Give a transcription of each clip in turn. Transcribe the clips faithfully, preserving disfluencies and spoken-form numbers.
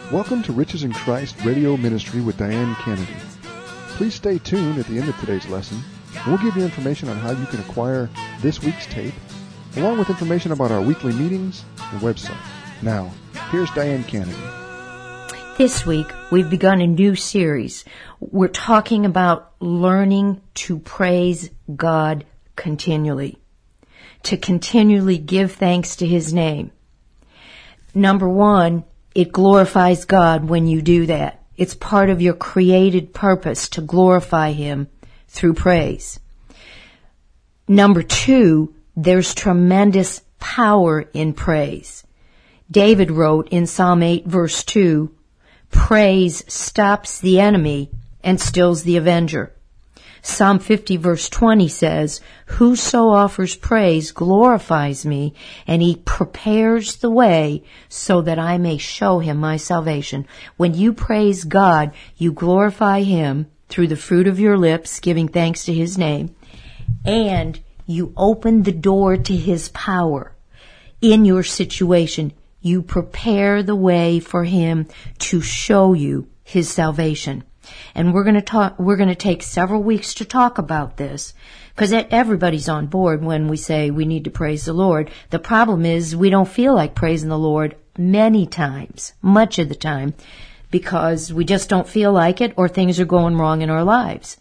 Welcome to Riches in Christ Radio Ministry with Diane Kennedy. Please stay tuned at the end of today's lesson. We'll give you information on how you can acquire this week's tape, along with information about our weekly meetings and website. Now, here's Diane Kennedy. This week, we've begun a new series. We're talking about learning to praise God continually, to continually give thanks to His name. Number one, it glorifies God when you do that. It's part of your created purpose to glorify Him through praise. Number two, there's tremendous power in praise. David wrote in Psalm eight verse two, praise stops the enemy and stills the avenger. Psalm fifty verse twenty says, whoso offers praise glorifies me, and he prepares the way so that I may show him my salvation. When you praise God, you glorify Him through the fruit of your lips, giving thanks to His name, and you open the door to His power in your situation. You prepare the way for Him to show you His salvation. And we're going to talk, we're going to take several weeks to talk about this, because everybody's on board when we say we need to praise the Lord. The problem is we don't feel like praising the Lord many times, much of the time, because we just don't feel like it, or things are going wrong in our lives.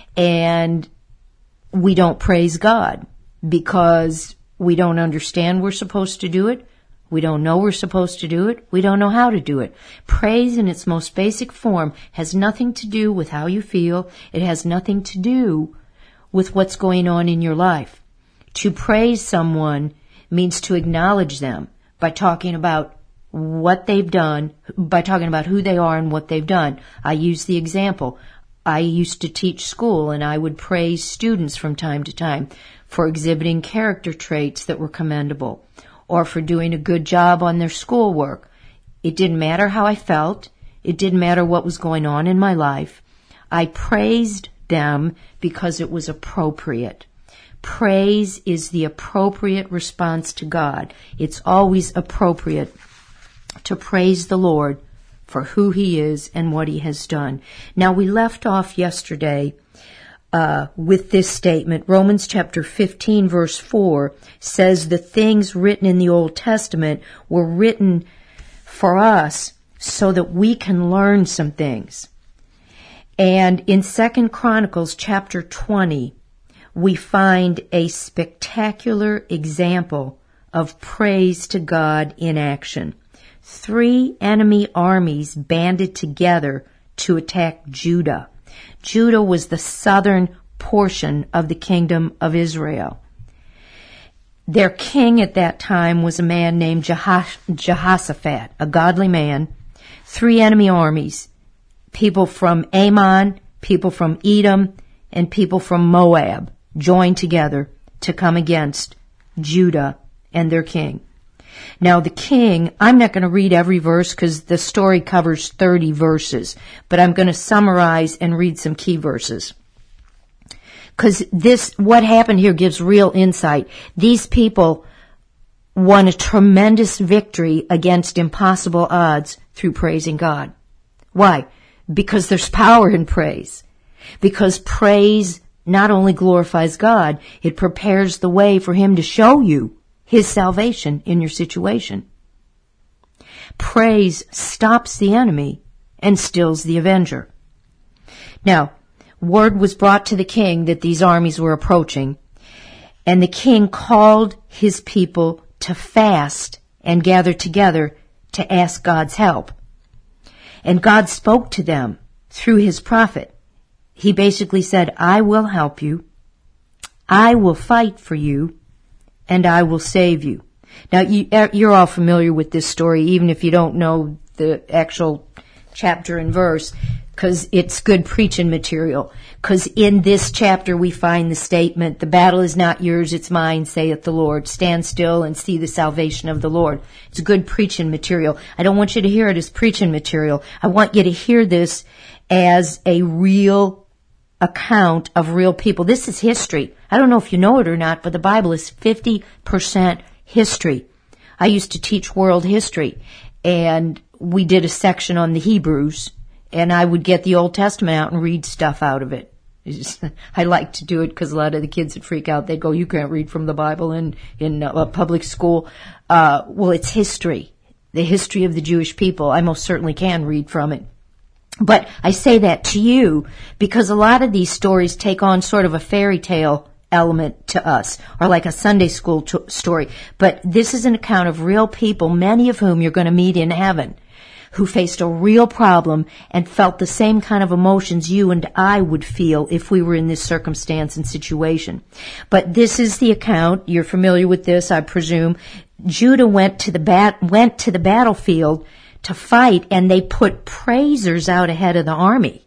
And we don't praise God because we don't understand we're supposed to do it. We don't know we're supposed to do it. We don't know how to do it. Praise in its most basic form has nothing to do with how you feel. It has nothing to do with what's going on in your life. To praise someone means to acknowledge them by talking about what they've done, by talking about who they are and what they've done. I use the example. I used to teach school, and I would praise students from time to time for exhibiting character traits that were commendable, or for doing a good job on their schoolwork. It didn't matter how I felt. It didn't matter what was going on in my life. I praised them because it was appropriate. Praise is the appropriate response to God. It's always appropriate to praise the Lord for who He is and what He has done. Now, we left off yesterday Uh, with this statement. Romans chapter fifteen verse four says the things written in the Old Testament were written for us so that we can learn some things. And in Second Chronicles chapter twenty, we find a spectacular example of praise to God in action. Three enemy armies banded together to attack Judah. Judah was the southern portion of the kingdom of Israel. Their king at that time was a man named Jehosh- Jehoshaphat, a godly man. Three enemy armies, people from Ammon, people from Edom, and people from Moab, joined together to come against Judah and their king. Now, the king, I'm not going to read every verse because the story covers thirty verses, but I'm going to summarize and read some key verses. Because this, what happened here gives real insight. These people won a tremendous victory against impossible odds through praising God. Why? Because there's power in praise. Because praise not only glorifies God, it prepares the way for Him to show you His salvation in your situation. Praise stops the enemy and stills the avenger. Now, word was brought to the king that these armies were approaching, and the king called his people to fast and gather together to ask God's help. And God spoke to them through His prophet. He basically said, I will help you, I will fight for you, and I will save you. Now, you, you're all familiar with this story, even if you don't know the actual chapter and verse, because it's good preaching material. Because in this chapter we find the statement, the battle is not yours, it's mine, saith the Lord. Stand still and see the salvation of the Lord. It's good preaching material. I don't want you to hear it as preaching material. I want you to hear this as a real account of real people. This is history. I don't know if you know it or not, but the Bible is fifty percent history. I used to teach world history, and we did a section on the Hebrews, and I would get the Old Testament out and read stuff out of it. Just, I like to do it because a lot of the kids would freak out. They'd go, you can't read from the Bible in, in uh, public school. Uh, well, it's history, the history of the Jewish people. I most certainly can read from it. But I say that to you because a lot of these stories take on sort of a fairy tale element to us, or like a Sunday school t- story. But this is an account of real people, many of whom you're going to meet in heaven, who faced a real problem and felt the same kind of emotions you and I would feel if we were in this circumstance and situation. But this is the account. You're familiar with this, I presume. Judah went to the bat- went to the battlefield to fight, and they put praisers out ahead of the army.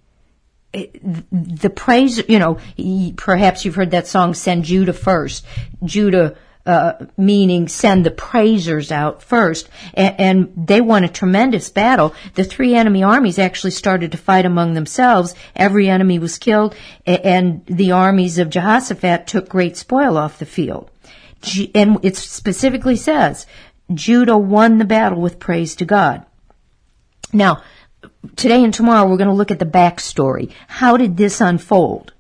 The praise, you know, perhaps you've heard that song, Send Judah First. Judah, uh, meaning send the praisers out first. And, and they won a tremendous battle. The three enemy armies actually started to fight among themselves. Every enemy was killed, and the armies of Jehoshaphat took great spoil off the field. And it specifically says, Judah won the battle with praise to God. Now, today and tomorrow we're going to look at the backstory. How did this unfold?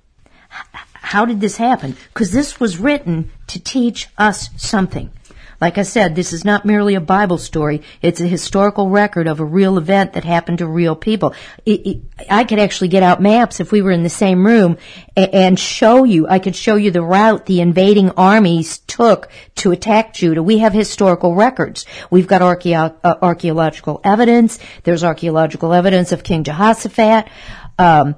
How did this happen? Because this was written to teach us something. Like I said, this is not merely a Bible story. It's a historical record of a real event that happened to real people. It, it, I could actually get out maps if we were in the same room and, and show you. I could show you the route the invading armies took to attack Judah. We have historical records. We've got archeo- uh, archaeological evidence. There's archaeological evidence of King Jehoshaphat. Um,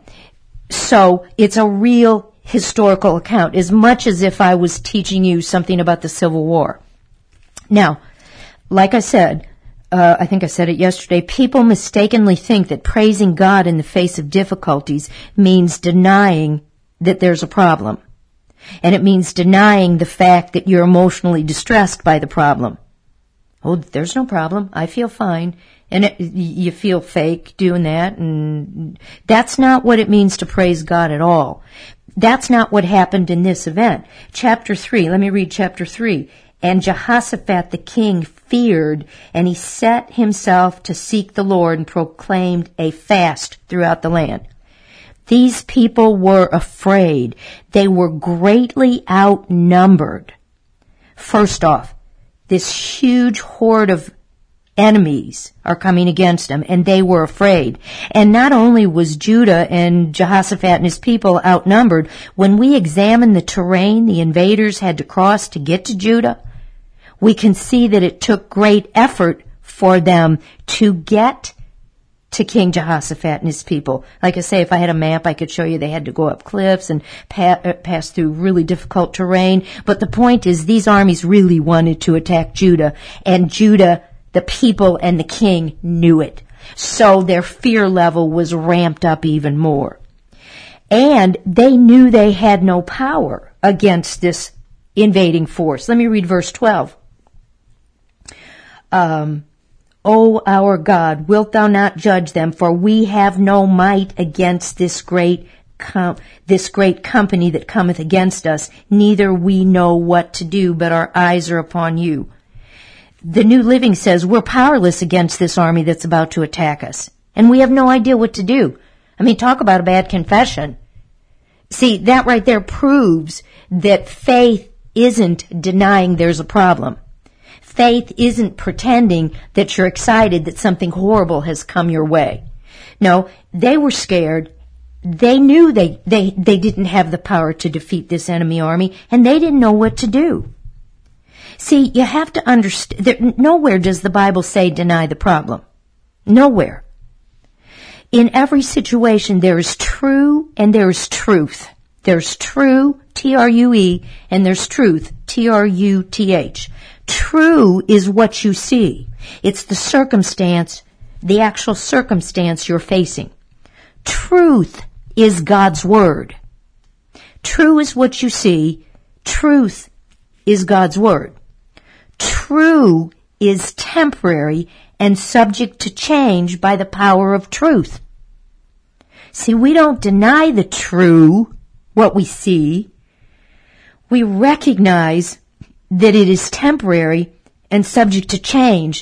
so it's a real historical account, as much as if I was teaching you something about the Civil War. Now, like I said, uh, I think I said it yesterday, people mistakenly think that praising God in the face of difficulties means denying that there's a problem. And it means denying the fact that you're emotionally distressed by the problem. Oh, there's no problem. I feel fine. And it, you feel fake doing that. And that's not what it means to praise God at all. That's not what happened in this event. Chapter three, let me read chapter three. And Jehoshaphat the king feared, and he set himself to seek the Lord and proclaimed a fast throughout the land. These people were afraid. They were greatly outnumbered. First off, this huge horde of enemies are coming against them, and they were afraid. And not only was Judah and Jehoshaphat and his people outnumbered, when we examine the terrain the invaders had to cross to get to Judah, we can see that it took great effort for them to get to King Jehoshaphat and his people. Like I say, if I had a map, I could show you they had to go up cliffs and pa- uh, pass through really difficult terrain. But the point is, these armies really wanted to attack Judah, and Judah, the people and the king, knew it. So their fear level was ramped up even more. And they knew they had no power against this invading force. Let me read verse twelve. Um, O our God, wilt thou not judge them? For we have no might against this great com- this great company that cometh against us, neither we know what to do, but our eyes are upon you. The New Living says we're powerless against this army that's about to attack us, and we have no idea what to do. I mean, talk about a bad confession. See, that right there proves that faith isn't denying there's a problem. Faith isn't pretending that you're excited that something horrible has come your way. No, they were scared. They knew they, they, they didn't have the power to defeat this enemy army, and they didn't know what to do. See, you have to understand, nowhere does the Bible say deny the problem. Nowhere. In every situation, there is true and there is truth. There's true, T R U E, and there's truth, T R U T H. True is what you see. It's the circumstance, the actual circumstance you're facing. Truth is God's Word. True is what you see. Truth is God's Word. True is temporary and subject to change by the power of truth. See, we don't deny the true, what we see. We recognize that it is temporary and subject to change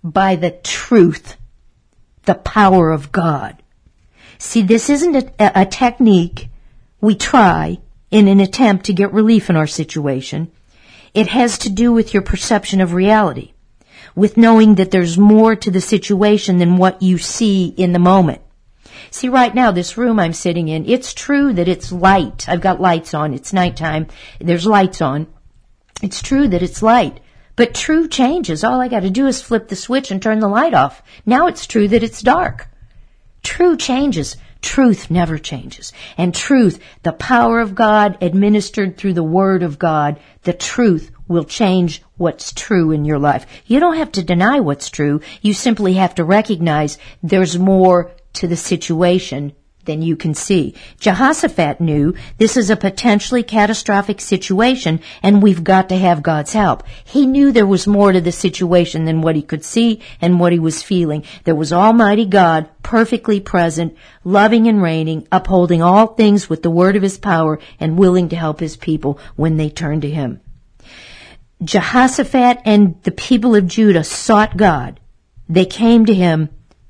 by the truth, the power of God. See, this isn't a, a technique we try in an attempt to get relief in our situation. It has to do with your perception of reality, with knowing that there's more to the situation than what you see in the moment. See, right now, this room I'm sitting in, it's true that it's light. I've got lights on. It's nighttime. There's lights on. It's true that it's light. But true changes. All I got to do is flip the switch and turn the light off. Now it's true that it's dark. True changes. Truth never changes. And truth, the power of God administered through the Word of God, the truth will change what's true in your life. You don't have to deny what's true. You simply have to recognize there's more to the situation than you can see. Jehoshaphat knew this is a potentially catastrophic situation and we've got to have God's help. He knew there was more to the situation than what he could see and what he was feeling. There was Almighty God, perfectly present, loving and reigning, upholding all things with the word of his power and willing to help his people when they turned to him. Jehoshaphat and the people of Judah sought God. They came to him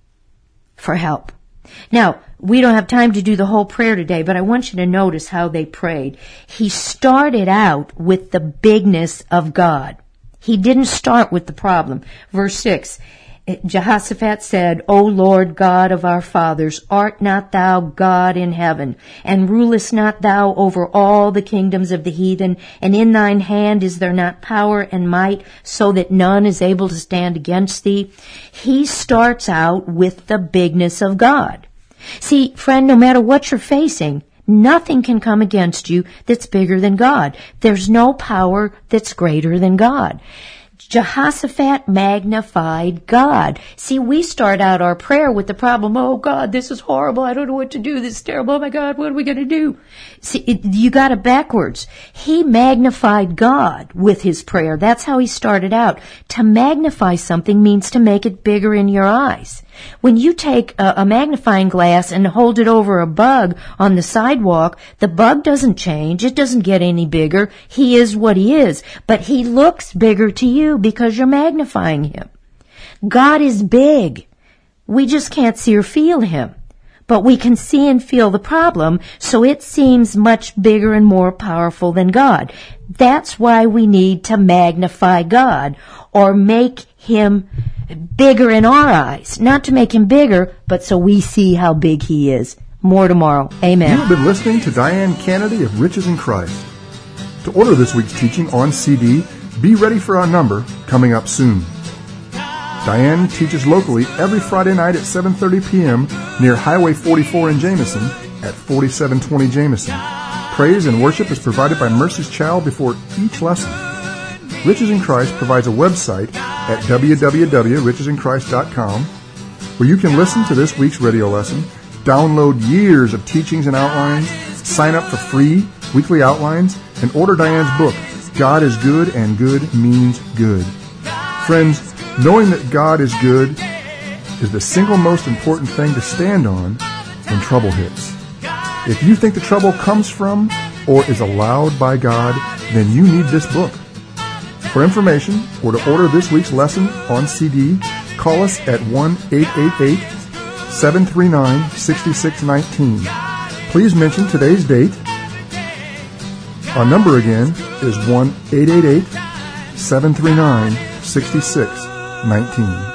for help. Now, we don't have time to do the whole prayer today, but I want you to notice how they prayed. He started out with the bigness of God. He didn't start with the problem. Verse six, Jehoshaphat said, O Lord God of our fathers, art not thou God in heaven, and rulest not thou over all the kingdoms of the heathen, and in thine hand is there not power and might, so that none is able to stand against thee? He starts out with the bigness of God. See, friend, no matter what you're facing, nothing can come against you that's bigger than God. There's no power that's greater than God. Jehoshaphat magnified God. See, we start out our prayer with the problem, oh God, this is horrible, I don't know what to do, this is terrible, oh my God, what are we going to do? See, it, you got it backwards. He magnified God with his prayer. That's how he started out. To magnify something means to make it bigger in your eyes. When you take a, a magnifying glass and hold it over a bug on the sidewalk, the bug doesn't change. It doesn't get any bigger. He is what he is. But he looks bigger to you because you're magnifying him. God is big. We just can't see or feel him. But we can see and feel the problem, so it seems much bigger and more powerful than God. That's why we need to magnify God or make him bigger in our eyes. Not to make him bigger, but so we see how big he is. More tomorrow. Amen. You have been listening to Diane Kennedy of Riches in Christ. To order this week's teaching on C D, be ready for our number coming up soon. Diane teaches locally every Friday night at seven thirty p.m. near Highway forty-four in Jameson at forty-seven twenty Jameson. Praise and worship is provided by Mercy's Child before each lesson. Riches in Christ provides a website at w w w dot riches in christ dot com where you can listen to this week's radio lesson, download years of teachings and outlines, sign up for free weekly outlines, and order Diane's book, God is Good and Good Means Good. Friends, knowing that God is good is the single most important thing to stand on when trouble hits. If you think the trouble comes from or is allowed by God, then you need this book. For information or to order this week's lesson on C D, call us at one eight eight eight, seven three nine, six six one nine. Please mention today's date. Our number again is one eight eight eight, seven three nine, six six one nine.